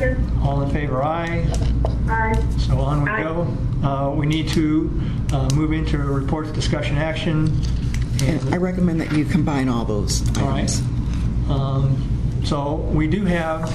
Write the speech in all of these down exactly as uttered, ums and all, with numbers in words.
Second. All in favor, aye. Aye. So on we Aye. go. Uh, we need to uh, move into reports, discussion, action. And I recommend that you combine all those All right. items. Um, so we do have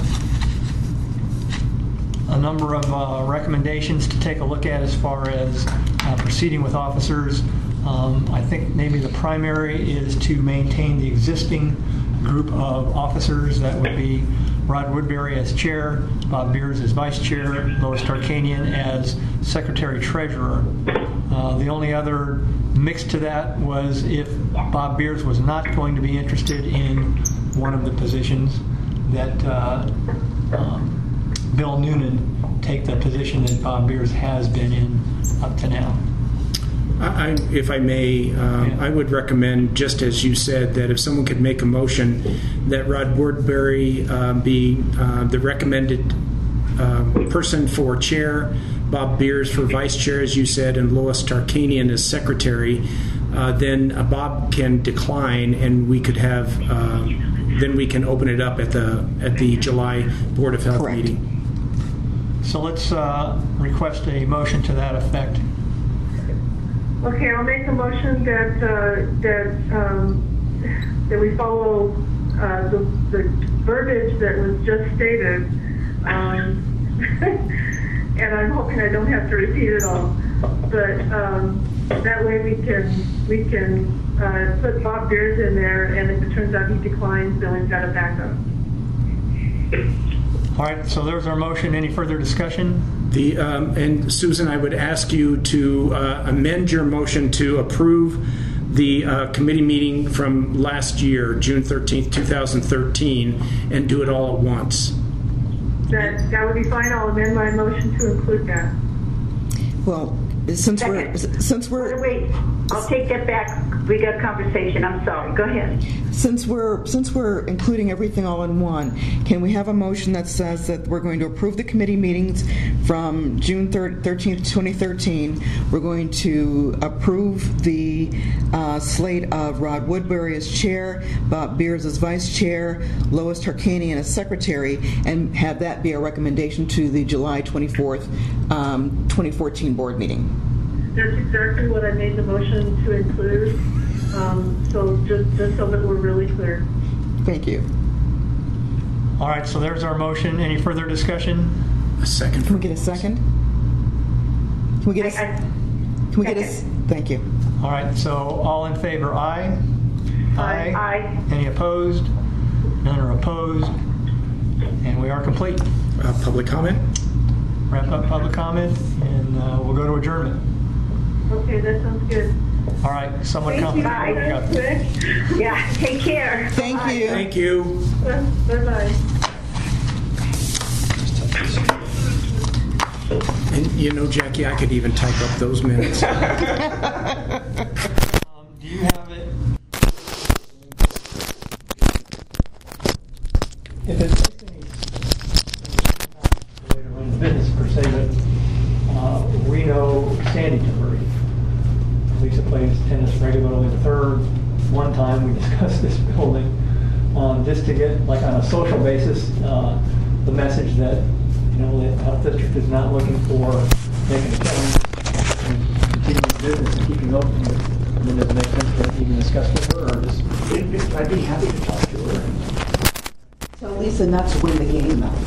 a number of uh, recommendations to take a look at as far as uh, proceeding with officers. Um, I think maybe the primary is to maintain the existing group of officers. That would be Rod Woodbury as chair, Bob Beers as vice chair, Lois Tarkanian as secretary treasurer. Uh, the only other mix to that was if Bob Beers was not going to be interested in one of the positions, that uh, um, Bill Noonan take the position that Bob Beers has been in up to now. I, if I may, um, Yeah. I would recommend, just as you said, that if someone could make a motion that Rod Woodbury uh, be uh, the recommended uh, person for chair, Bob Beers for vice chair, as you said, and Lois Tarkanian as secretary, uh, then uh, Bob can decline, and we could have. Uh, then we can open it up at the at the July Board of Health Correct. meeting. So let's uh, request a motion to that effect. Okay, I'll make a motion that uh, that um, that we follow uh, the, the verbiage that was just stated, um, and I'm hoping I don't have to repeat it all. But um, that way we can we can uh, put Bob Beers in there, and if it turns out he declines, then we've got a backup. All right, so there's our motion. Any further discussion? The um, and Susan, I would ask you to uh, amend your motion to approve the uh, committee meeting from last year, June thirteenth, two thousand thirteen, and do it all at once. That that would be fine. I'll amend my motion to include that. Well, since we're Second. since we're Wait, I'll take that back. We got a conversation. I'm sorry. Go ahead. since we're since we're including everything all in one, can we have a motion that says that we're going to approve the committee meetings from June thirteenth, twenty thirteen? We're going to approve the uh, slate of Rod Woodbury as chair, Bob Beers as vice chair, Lois Tarkanian as secretary, and have that be a recommendation to the July twenty-fourth, um, twenty fourteen board meeting. That's exactly what I made the motion to include. Um, so just, just so that we're really clear. Thank you. All right, so there's our motion. Any further discussion? A second. Can we get a second? Can we get a? I- I- Can we get a? s- Thank you. All right, so all in favor, aye? Aye. Aye. Any opposed? None are opposed. And we are complete. Uh, public comment? Wrap up public comment, and uh, we'll go to adjournment. Okay, that sounds good. All right, someone Thank come. you. Bye. We got- Yeah, take care. Thank Bye. you. Thank you. Bye-bye. And you know, Jackie, I could even type up those minutes. Um, do you have it? If it's way to run the business per se, but uh, we know Sandy Timberry. Lisa plays tennis regularly with her. One time we discussed this building, um, just to get, like, on a social basis, uh, the message that, you know, the health district is not looking for making a change and continuing business and keeping open. I mean, does it make sense to even discuss with her, or just? I'd be happy to talk to her. Tell Lisa not to win the game, though.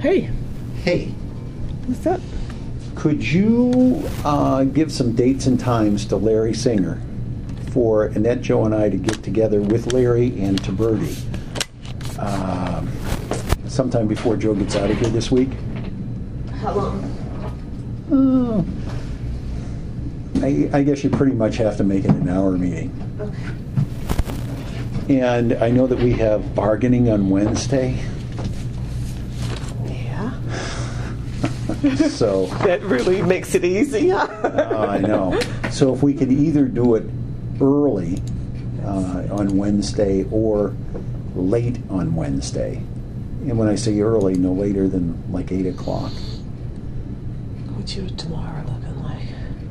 Hey, Hey, what's up? could you uh, give some dates and times to Larry Singer for Annette, Joe, and I to get together with Larry and to Birdie um, sometime before Joe gets out of here this week? How long? Uh, I, I guess you pretty much have to make it an hour meeting. Okay. And I know that we have bargaining on Wednesday, Yeah, so that really makes it easy. uh, I know. So if we could either do it early uh, on Wednesday or late on Wednesday, and when I say early, no later than like eight o'clock. What's your tomorrow looking like?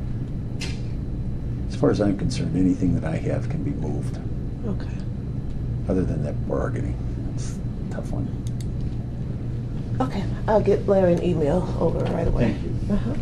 As far as I'm concerned, anything that I have can be moved, Okay. other than that bargaining. It's a tough one. Okay, I'll get Larry an email over right away. Thank you. Uh-huh.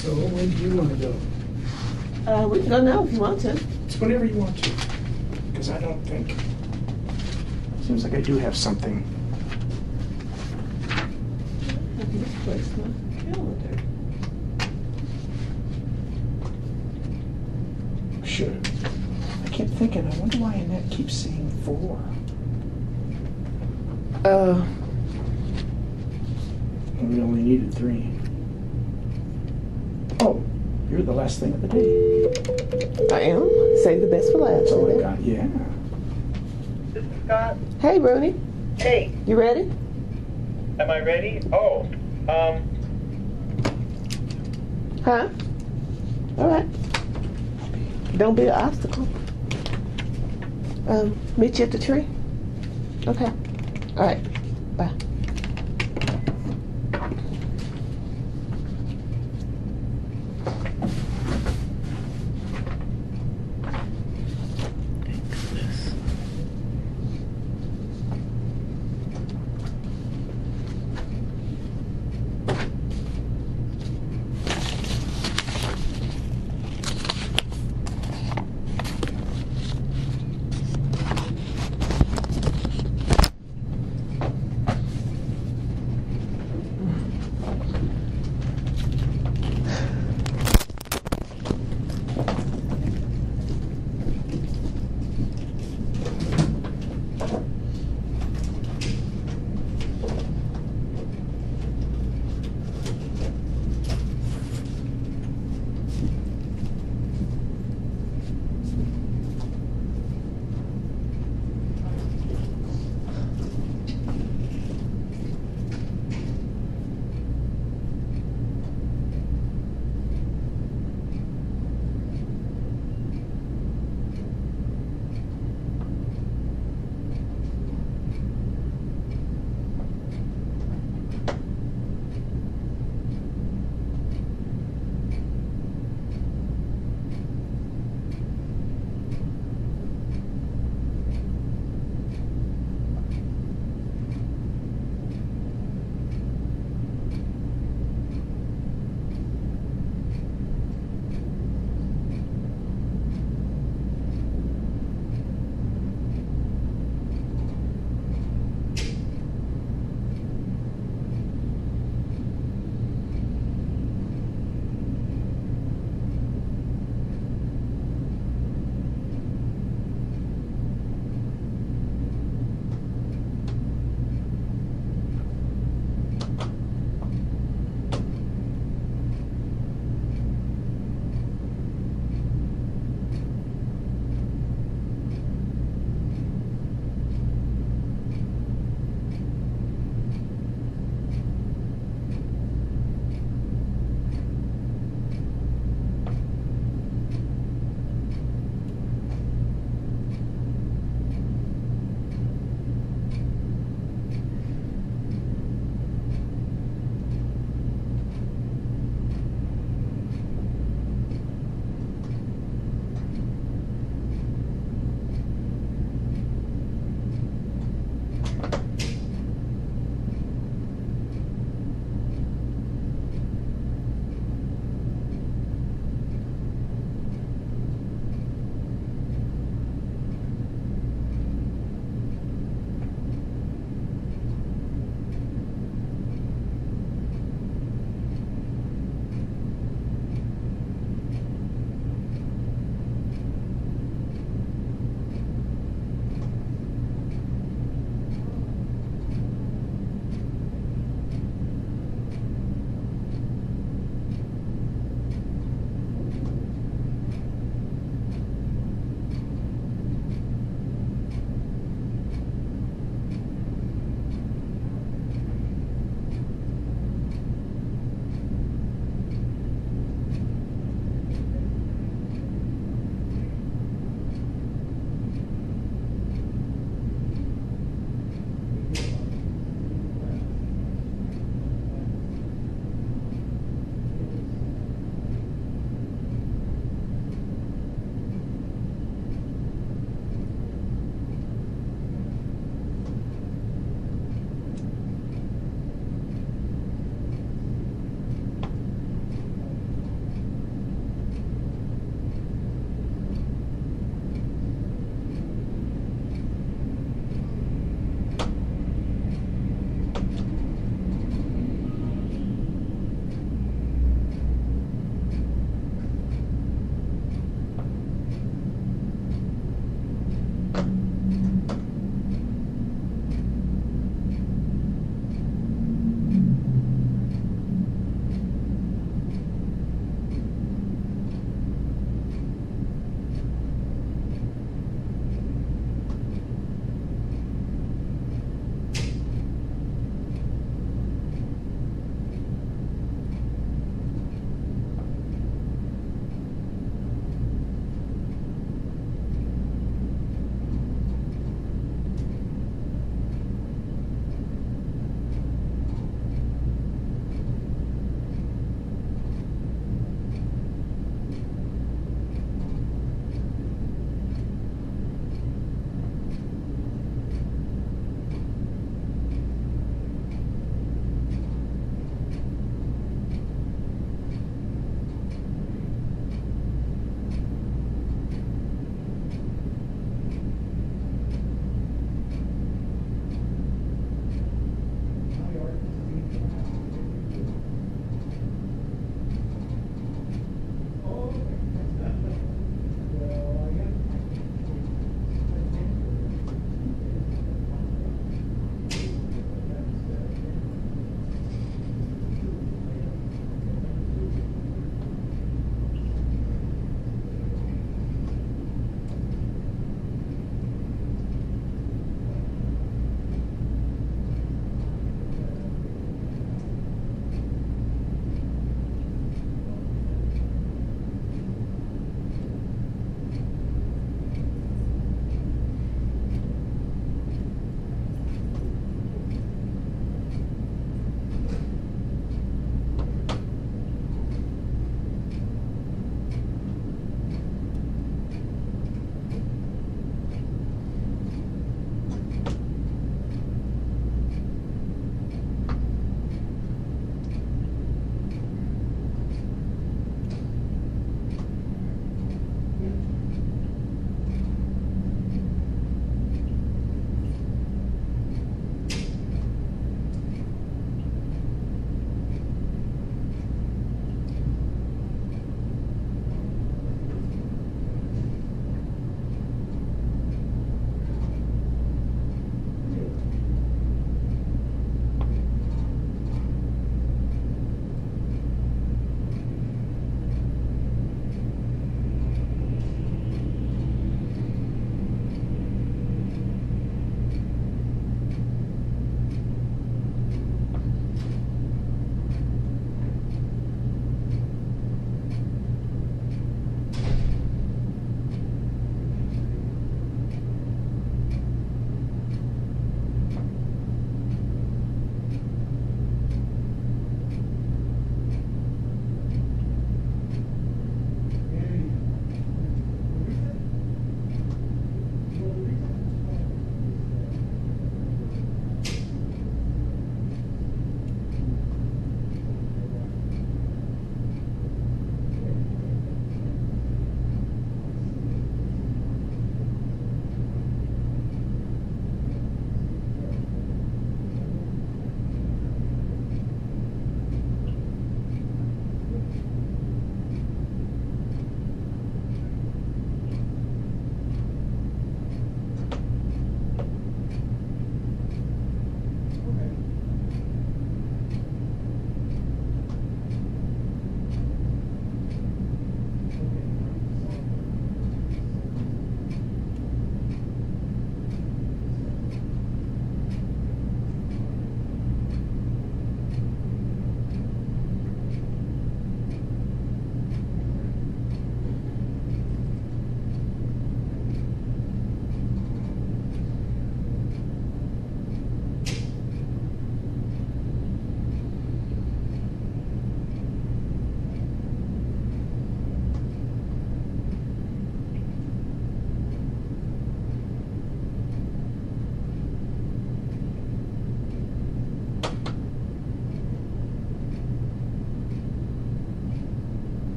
So where do you want to go? Uh, we can go now if you want to. It's whatever you want to. Because I don't think... Seems like I do have something. Have misplaced my calendar. Sure. I kept thinking, I wonder why Annette keeps saying four. Uh, We only needed three. Oh, you're the last thing of the day. I am. Save the best for last. That's all I baby. got. Yeah. This is Scott. Hey, Rooney. Hey, You ready? am I ready? Oh, um, Huh? All right. Don't be an obstacle. Um, meet you at the tree. Okay. All right.